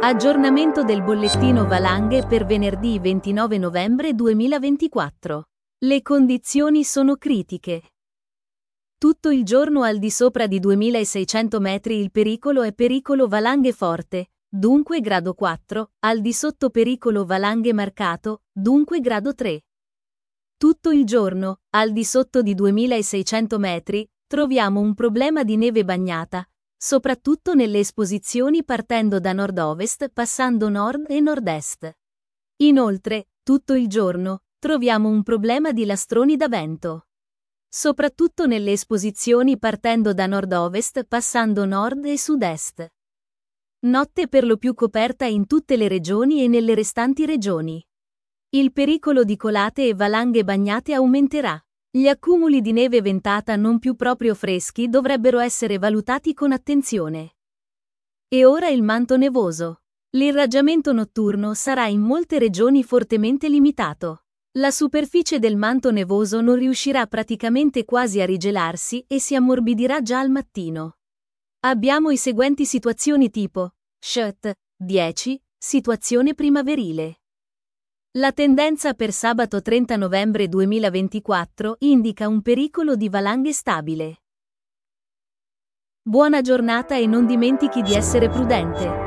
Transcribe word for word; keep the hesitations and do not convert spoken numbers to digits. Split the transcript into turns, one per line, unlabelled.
Aggiornamento del bollettino valanghe per venerdì ventinove novembre duemilaventiquattro. Le condizioni sono critiche. Tutto il giorno al di sopra di duemilaseicento metri il pericolo è pericolo valanghe forte, dunque grado quattro, al di sotto pericolo valanghe marcato, dunque grado tre. Tutto il giorno, al di sotto di duemilaseicento metri, troviamo un problema di neve bagnata, soprattutto nelle esposizioni partendo da nord-ovest passando nord e nord-est. Inoltre, tutto il giorno, troviamo un problema di lastroni da vento. Soprattutto nelle esposizioni partendo da nord-ovest passando nord e sud-est. Notte per lo più coperta in tutte le regioni e nelle restanti regioni. Il pericolo di colate e valanghe bagnate aumenterà. Gli accumuli di neve ventata non più proprio freschi dovrebbero essere valutati con attenzione. E ora il manto nevoso. L'irraggiamento notturno sarà in molte regioni fortemente limitato. La superficie del manto nevoso non riuscirà praticamente quasi a rigelarsi e si ammorbidirà già al mattino. Abbiamo i seguenti situazioni tipo S H T dieci, situazione primaverile. La tendenza per sabato trenta novembre duemilaventiquattro indica un pericolo di valanghe stabile. Buona giornata e non dimentichi di essere prudente.